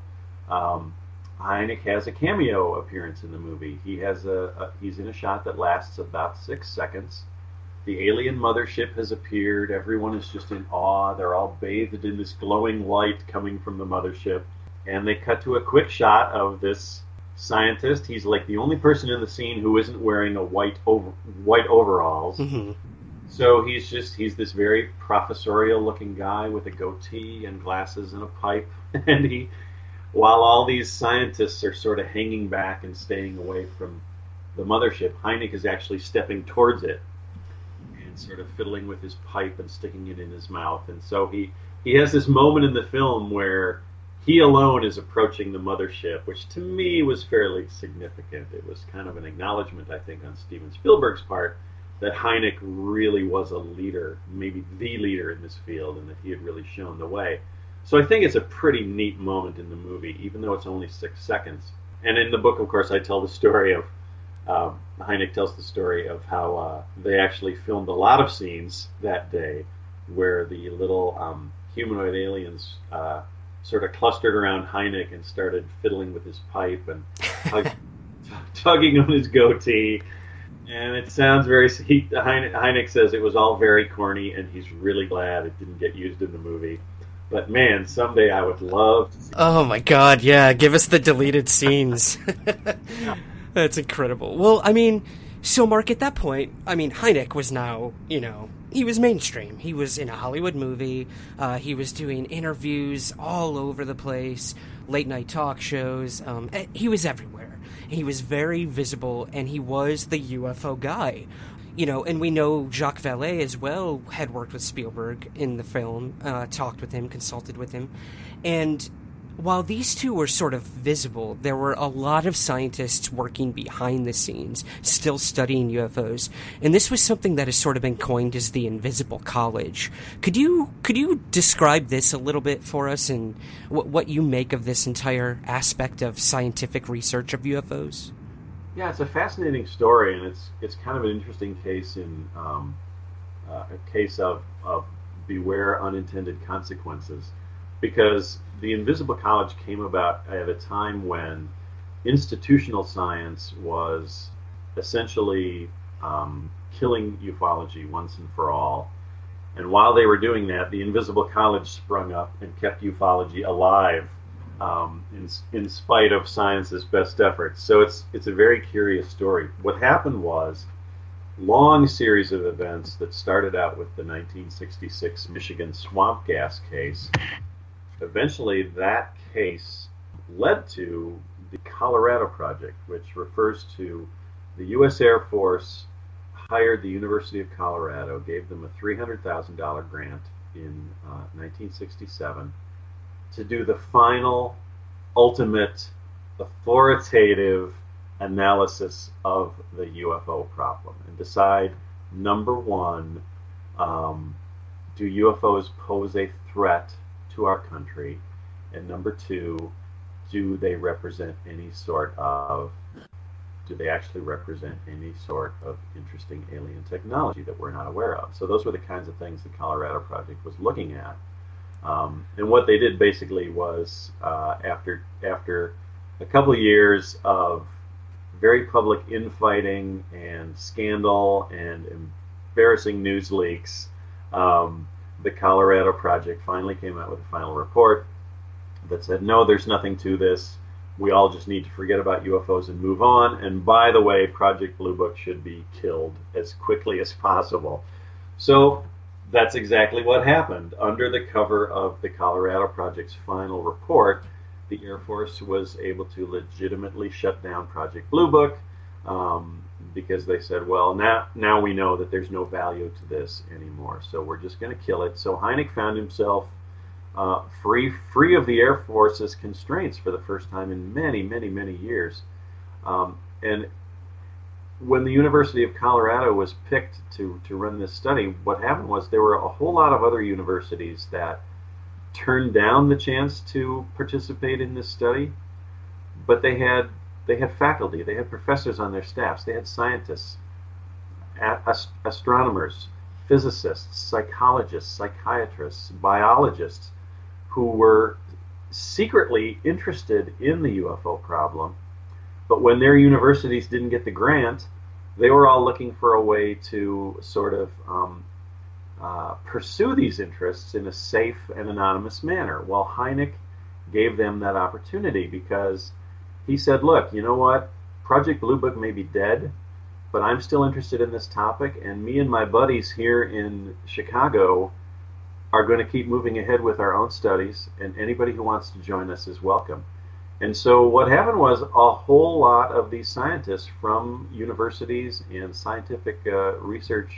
Hynek has a cameo appearance in the movie. He's in a shot that lasts about 6 seconds. The alien mothership has appeared. Everyone is just in awe. They're all bathed in this glowing light coming from the mothership. And they cut to a quick shot of this scientist. He's like the only person in the scene who isn't wearing a white overalls. Mm-hmm. So he's this very professorial looking guy with a goatee and glasses and a pipe. And while all these scientists are sort of hanging back and staying away from the mothership, Hynek is actually stepping towards it and sort of fiddling with his pipe and sticking it in his mouth. And so he has this moment in the film where he alone is approaching the mothership, which to me was fairly significant. It was kind of an acknowledgement, I think, on Steven Spielberg's part that Hynek really was a leader, maybe the leader in this field, and that he had really shown the way. So I think it's a pretty neat moment in the movie, even though it's only 6 seconds. And in the book, of course, I tell the story of, Hynek tells the story of how they actually filmed a lot of scenes that day where the little humanoid aliens sort of clustered around Hynek and started fiddling with his pipe and tugging on his goatee. And it sounds Hynek says it was all very corny, and he's really glad it didn't get used in the movie. But man, someday I would love to see. Oh my god, yeah, give us the deleted scenes. Yeah. That's incredible. Well, I mean, so Mark, at that point, I mean, Hynek was now, he was mainstream. He was in a Hollywood movie. He was doing interviews all over the place, late night talk shows. He was everywhere. He was very visible, and he was the UFO guy. And we know Jacques Vallée as well had worked with Spielberg in the film, talked with him, consulted with him. And while these two were sort of visible, there were a lot of scientists working behind the scenes, still studying UFOs. And this was something that has sort of been coined as the Invisible College. Could you describe this a little bit for us and what you make of this entire aspect of scientific research of UFOs? Yeah, it's a fascinating story, and it's kind of an interesting case in a case of beware unintended consequences, because the Invisible College came about at a time when institutional science was essentially killing ufology once and for all. And while they were doing that, the Invisible College sprung up and kept ufology alive in spite of science's best efforts. So it's a very curious story. What happened was long series of events that started out with the 1966 Michigan swamp gas case. Eventually, that case led to the Colorado Project, which refers to the U.S. Air Force hired the University of Colorado, gave them a $300,000 grant in 1967 to do the final, ultimate, authoritative analysis of the UFO problem and decide, number one, do UFOs pose a threat to our country? And number two, do they actually represent any sort of interesting alien technology that we're not aware of? So those were the kinds of things the Colorado Project was looking at. And what they did basically was, after a couple of years of very public infighting and scandal and embarrassing news leaks, the Colorado Project finally came out with a final report that said, no, there's nothing to this. We all just need to forget about UFOs and move on. And by the way, Project Blue Book should be killed as quickly as possible. So that's exactly what happened. Under the cover of the Colorado Project's final report, the Air Force was able to legitimately shut down Project Blue Book. because they said, well, now we know that there's no value to this anymore, so we're just going to kill it. So Hynek found himself free of the Air Force's constraints for the first time in many, many, many years. And when the University of Colorado was picked to run this study, what happened was there were a whole lot of other universities that turned down the chance to participate in this study, but they had faculty, they had professors on their staffs, they had scientists, astronomers, physicists, psychologists, psychiatrists, biologists who were secretly interested in the UFO problem, but when their universities didn't get the grant, they were all looking for a way to sort of pursue these interests in a safe and anonymous manner. Well, Hynek gave them that opportunity because he said, look, you know what? Project Blue Book may be dead, but I'm still interested in this topic, and me and my buddies here in Chicago are going to keep moving ahead with our own studies, and anybody who wants to join us is welcome. And so what happened was a whole lot of these scientists from universities and scientific research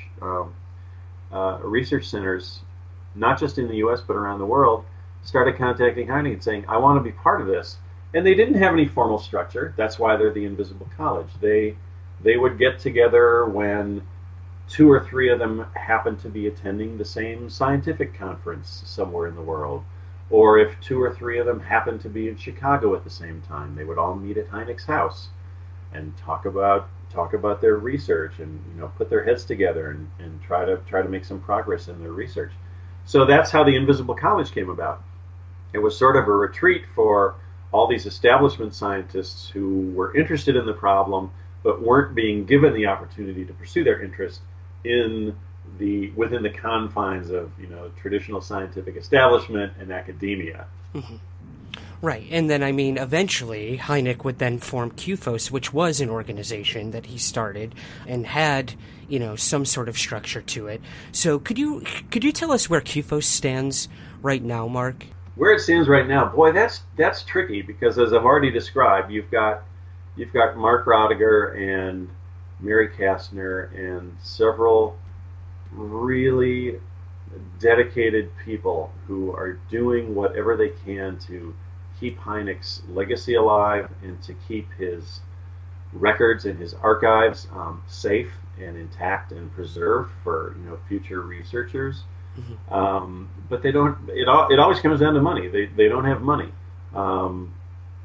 centers, not just in the U.S. but around the world, started contacting Hynek and saying, I want to be part of this. And they didn't have any formal structure. That's why they're the Invisible College. They would get together when 2 or 3 of them happened to be attending the same scientific conference somewhere in the world. Or if 2 or 3 of them happened to be in Chicago at the same time, they would all meet at Hynek's house and talk about their research and put their heads together and try to make some progress in their research. So that's how the Invisible College came about. It was sort of a retreat for all these establishment scientists who were interested in the problem but weren't being given the opportunity to pursue their interest within the confines of traditional scientific establishment and academia. Mm-hmm. Right, and then eventually Hynek would then form QFOS, which was an organization that he started and had some sort of structure to it. So could you tell us where QFOS stands right now, Mark? Where it stands right now, boy, that's tricky because as I've already described, you've got Mark Roediger and Mary Kastner and several really dedicated people who are doing whatever they can to keep Hynek's legacy alive and to keep his records and his archives safe and intact and preserved for future researchers. Mm-hmm. But they don't. It always comes down to money. They don't have money. When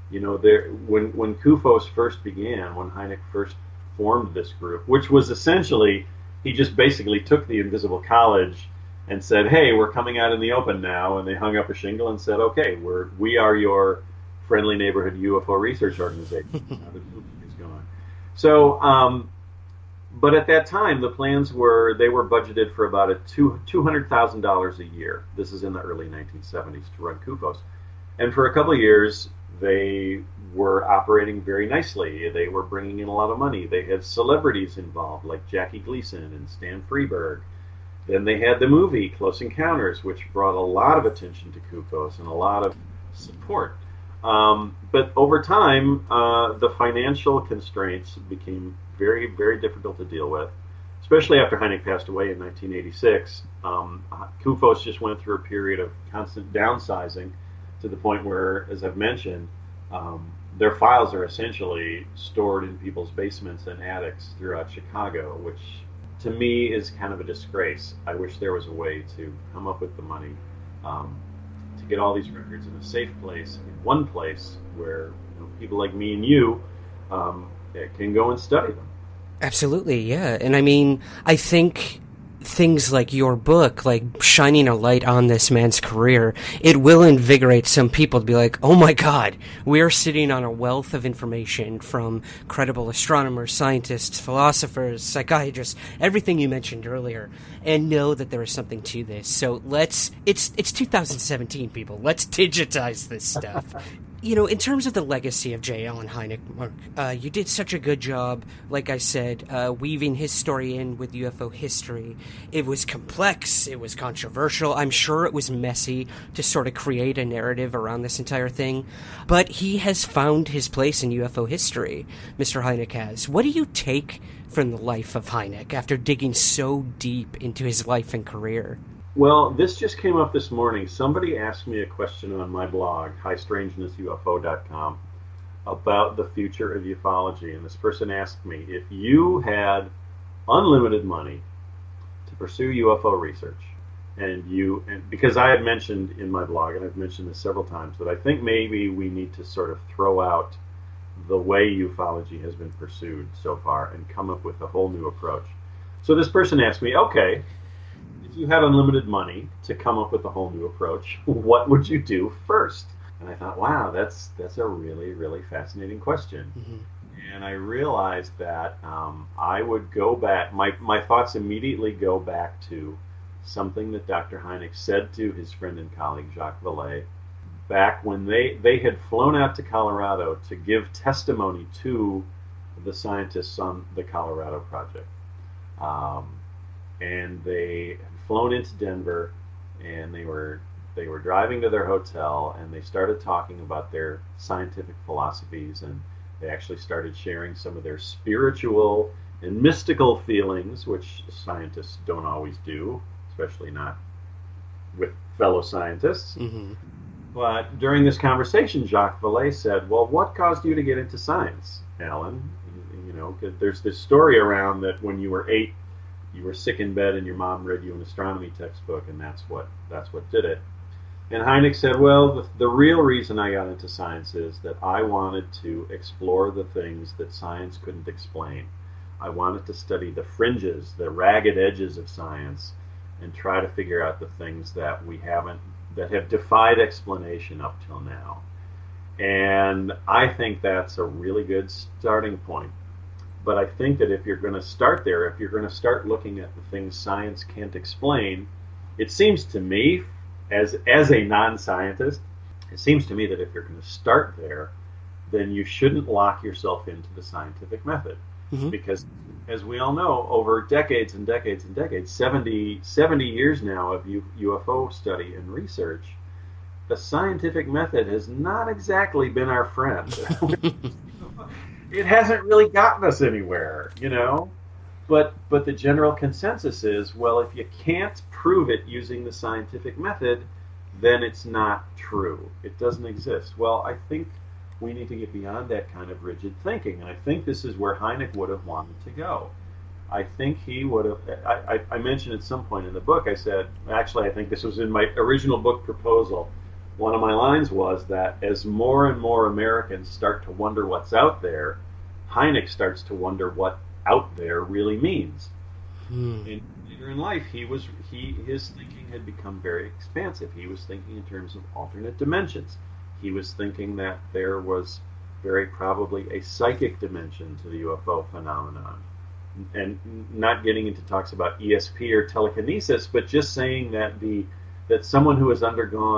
QFOS first began, when Hynek first formed this group, which was essentially, he just basically took the Invisible College and said, "Hey, we're coming out in the open now," and they hung up a shingle and said, "Okay, we are your friendly neighborhood UFO research organization." Now the group is gone. So. But at that time, the plans were budgeted for about $200,000 a year. This is in the early 1970s to run QFOS. And for a couple of years, they were operating very nicely. They were bringing in a lot of money. They had celebrities involved, like Jackie Gleason and Stan Freberg. Then they had the movie Close Encounters, which brought a lot of attention to QFOS and a lot of support. But over time, the financial constraints became very, very difficult to deal with, especially after Hynek passed away in 1986. QFOS just went through a period of constant downsizing to the point where, as I've mentioned, their files are essentially stored in people's basements and attics throughout Chicago, which to me is kind of a disgrace. I wish there was a way to come up with the money to get all these records in a safe place, in one place where people like me and you can go and study them. Absolutely, yeah. And I think things like your book, like shining a light on this man's career, it will invigorate some people to be like, oh my God, we're sitting on a wealth of information from credible astronomers, scientists, philosophers, psychiatrists, everything you mentioned earlier, and know that there is something to this. So it's 2017, people. Let's digitize this stuff. in terms of the legacy of J. Allen Hynek, Mark, you did such a good job, like I said, weaving his story in with UFO history. It was complex, it was controversial, I'm sure it was messy to sort of create a narrative around this entire thing, but he has found his place in UFO history, Mr. Hynek has. What do you take from the life of Hynek after digging so deep into his life and career? Well, this just came up this morning. Somebody asked me a question on my blog, highstrangenessufo.com, about the future of ufology. And this person asked me, if you had unlimited money to pursue UFO research, and because I had mentioned in my blog, and I've mentioned this several times, that I think maybe we need to sort of throw out the way ufology has been pursued so far and come up with a whole new approach. So this person asked me, okay, if you had unlimited money to come up with a whole new approach, what would you do first? And I thought, wow, that's a really, really fascinating question. Mm-hmm. And I realized that I would go back, my thoughts immediately go back to something that Dr. Hynek said to his friend and colleague Jacques Vallée back when they had flown out to Colorado to give testimony to the scientists on the Colorado Project. And they had flown into Denver, and they were driving to their hotel, and they started talking about their scientific philosophies, and they actually started sharing some of their spiritual and mystical feelings, which scientists don't always do, especially not with fellow scientists. Mm-hmm. But during this conversation, Jacques Vallée said, well, what caused you to get into science, Alan? Because there's this story around that when you were 8, you were sick in bed and your mom read you an astronomy textbook, and that's what did it. And Hynek said, well, the real reason I got into science is that I wanted to explore the things that science couldn't explain. I wanted to study the fringes, the ragged edges of science, and try to figure out the things that that have defied explanation up till now. And I think that's a really good starting point. But I think that if you're going to start there, if you're going to start looking at the things science can't explain, it seems to me, as a non-scientist, it seems to me that if you're going to start there, then you shouldn't lock yourself into the scientific method. Mm-hmm. Because, as we all know, over decades and decades and decades, 70 years now of UFO study and research, the scientific method has not exactly been our friend. It hasn't really gotten us anywhere, But the general consensus is, well, if you can't prove it using the scientific method, then it's not true. It doesn't exist. Well, I think we need to get beyond that kind of rigid thinking, and I think this is where Hynek would have wanted to go. I think he would have, I mentioned at some point in the book, I said, actually I think this was in my original book proposal, one of my lines was that as more and more Americans start to wonder what's out there, Hynek starts to wonder what out there really means. And later in life, his thinking had become very expansive. He was thinking in terms of alternate dimensions. He was thinking that there was very probably a psychic dimension to the UFO phenomenon. And not getting into talks about ESP or telekinesis, but just saying that someone who has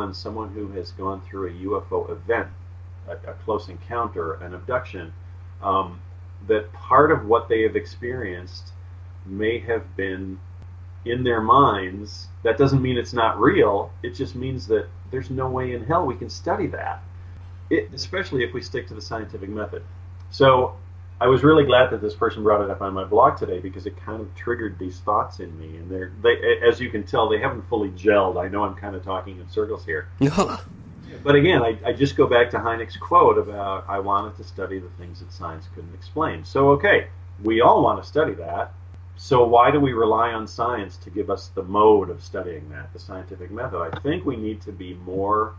gone through a UFO event, a close encounter, an abduction, that part of what they have experienced may have been in their minds. That doesn't mean it's not real. It just means that there's no way in hell we can study that, especially if we stick to the scientific method. So I was really glad that this person brought it up on my blog today, because it kind of triggered these thoughts in me. And they, as you can tell, they haven't fully gelled. I know I'm kind of talking in circles here. But again, I just go back to Hynek's quote about, I wanted to study the things that science couldn't explain. So, okay, we all want to study that. So why do we rely on science to give us the mode of studying that, the scientific method? I think we need to be more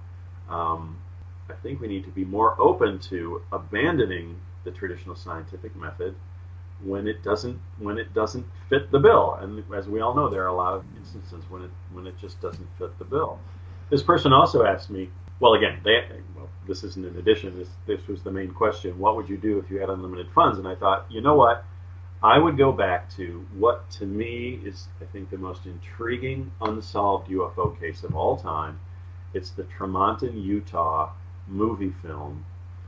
open to abandoning the traditional scientific method when it doesn't fit the bill. And as we all know, there are a lot of instances when it just doesn't fit the bill. This person also asked me, well, again, this isn't an addition. This was the main question. What would you do if you had unlimited funds? And I thought, you know what? I would go back to what, to me, is, I think, the most intriguing unsolved UFO case of all time. It's the Tremonton, Utah movie film.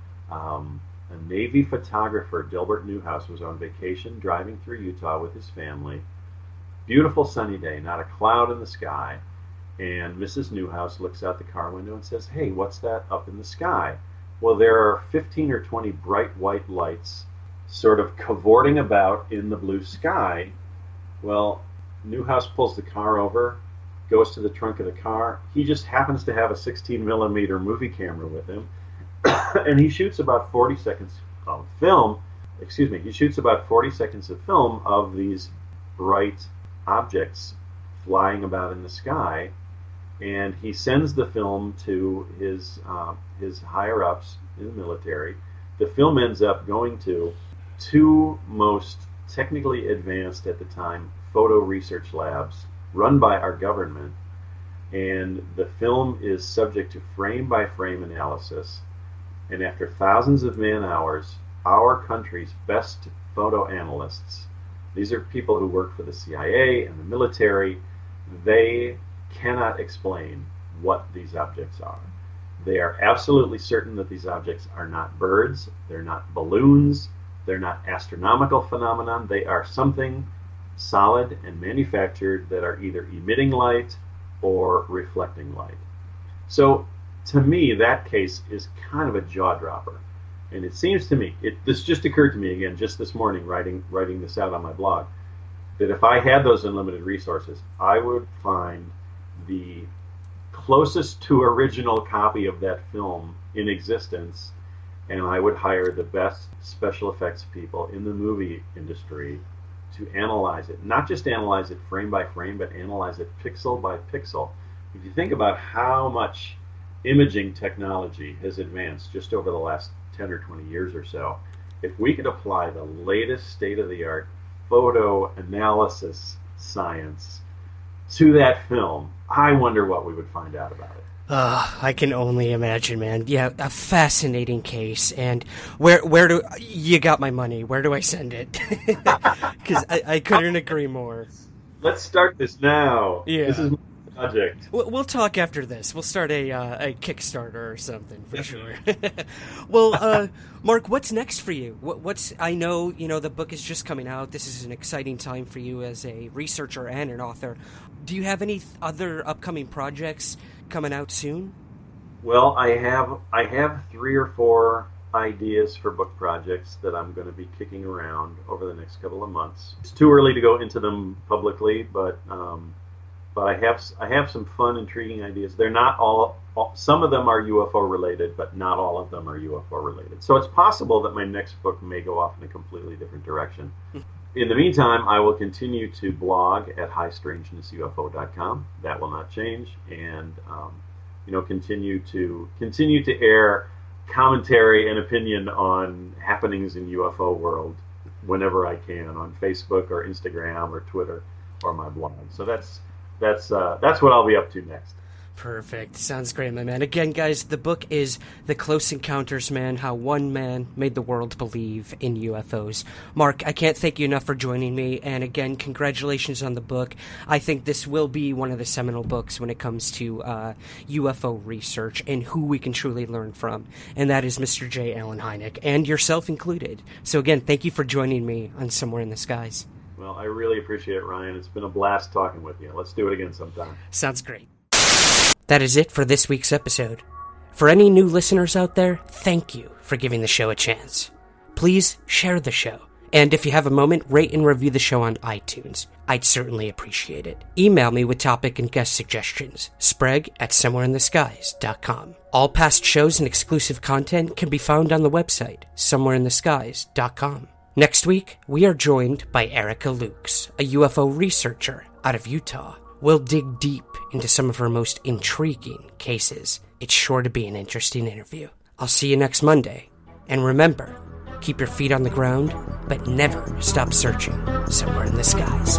A Navy photographer, Delbert Newhouse, was on vacation driving through Utah with his family. Beautiful sunny day, not a cloud in the sky. And Mrs. Newhouse looks out the car window and says, "Hey, what's that up in the sky?" Well, there are 15 or 20 bright white lights sort of cavorting about in the blue sky. Well, Newhouse pulls the car over, goes to the trunk of the car. He just happens to have a 16 millimeter movie camera with him. And he shoots about 40 seconds of film. He shoots about 40 seconds of film of these bright objects flying about in the sky, and he sends the film to his higher ups in the military. The film ends up going to two most technically advanced at the time photo research labs run by our government, and the film is subject to frame by frame analysis. And after thousands of man hours, our country's best photo analysts, these are people who work for the CIA and the military, they cannot explain what these objects are. They are absolutely certain that these objects are not birds, they're not balloons, they're not astronomical phenomenon, they are something solid and manufactured that are either emitting light or reflecting light. So to me, that case is kind of a jaw dropper. And it seems to me, this just occurred to me again just this morning writing this out on my blog, that if I had those unlimited resources, I would find the closest to original copy of that film in existence, and I would hire the best special effects people in the movie industry to analyze it. Not just analyze it frame by frame, but analyze it pixel by pixel. If you think about how much imaging technology has advanced just over the last 10 or 20 years or so, if we could apply the latest state-of-the-art photo analysis science to that film, I wonder what we would find out about it. I can only imagine, man. Yeah, a fascinating case. And where do you got my money? Where do I send it? Because I couldn't agree more. Let's start this now. Yeah. This is my project. We'll talk after this. We'll start a Kickstarter or something for sure. Well, Mark, what's next for you? I know the book is just coming out. This is an exciting time for you as a researcher and an author. Do you have any other upcoming projects coming out soon? Well, I have 3 or 4 ideas for book projects that I'm going to be kicking around over the next couple of months. It's too early to go into them publicly, but I have some fun, intriguing ideas. They're not all. Some of them are UFO related, but not all of them are UFO related. So it's possible that my next book may go off in a completely different direction. In the meantime, I will continue to blog at highstrangenessufo.com. That will not change, and continue to air commentary and opinion on happenings in UFO world whenever I can on Facebook or Instagram or Twitter or my blog. So that's what I'll be up to next. Perfect. Sounds great, my man. Again, guys, the book is The Close Encounters Man, How One Man Made the World Believe in UFOs. Mark, I can't thank you enough for joining me, and again, congratulations on the book. I think this will be one of the seminal books when it comes to UFO research and who we can truly learn from, and that is Mr. J. Allen Hynek, and yourself included. So again, thank you for joining me on Somewhere in the Skies. Well, I really appreciate it, Ryan. It's been a blast talking with you. Let's do it again sometime. Sounds great. That is it for this week's episode. For any new listeners out there, thank you for giving the show a chance. Please share the show. And if you have a moment, rate and review the show on iTunes. I'd certainly appreciate it. Email me with topic and guest suggestions. Sprague@somewhereintheskies.com. All past shows and exclusive content can be found on the website, somewhereintheskies.com. Next week, we are joined by Erica Lukes, a UFO researcher out of Utah. We'll dig deep into some of her most intriguing cases. It's sure to be an interesting interview. I'll see you next Monday. And remember, keep your feet on the ground, but never stop searching somewhere in the skies.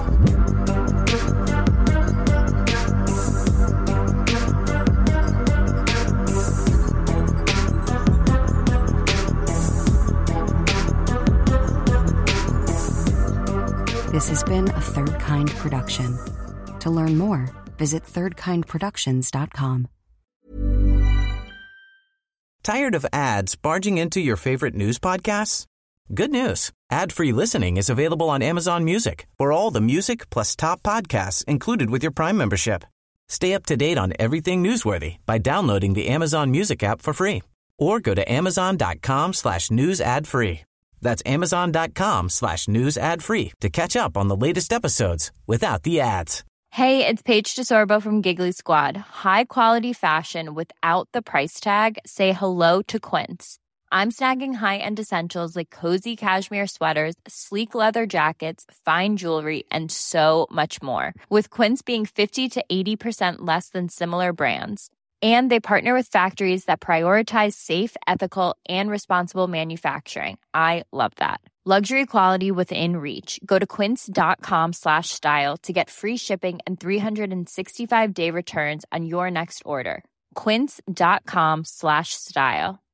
This has been a Third Kind production. To learn more, visit thirdkindproductions.com. Tired of ads barging into your favorite news podcasts? Good news. Ad-free listening is available on Amazon Music for all the music plus top podcasts included with your Prime membership. Stay up to date on everything newsworthy by downloading the Amazon Music app for free or go to amazon.com/news ad free. That's amazon.com/news ad free to catch up on the latest episodes without the ads. Hey, it's Paige DeSorbo from Giggly Squad. High quality fashion without the price tag. Say hello to Quince. I'm snagging high-end essentials like cozy cashmere sweaters, sleek leather jackets, fine jewelry, and so much more. With Quince being 50 to 80% less than similar brands. And they partner with factories that prioritize safe, ethical, and responsible manufacturing. I love that. Luxury quality within reach. Go to quince.com/style to get free shipping and 365-day returns on your next order. Quince.com/style.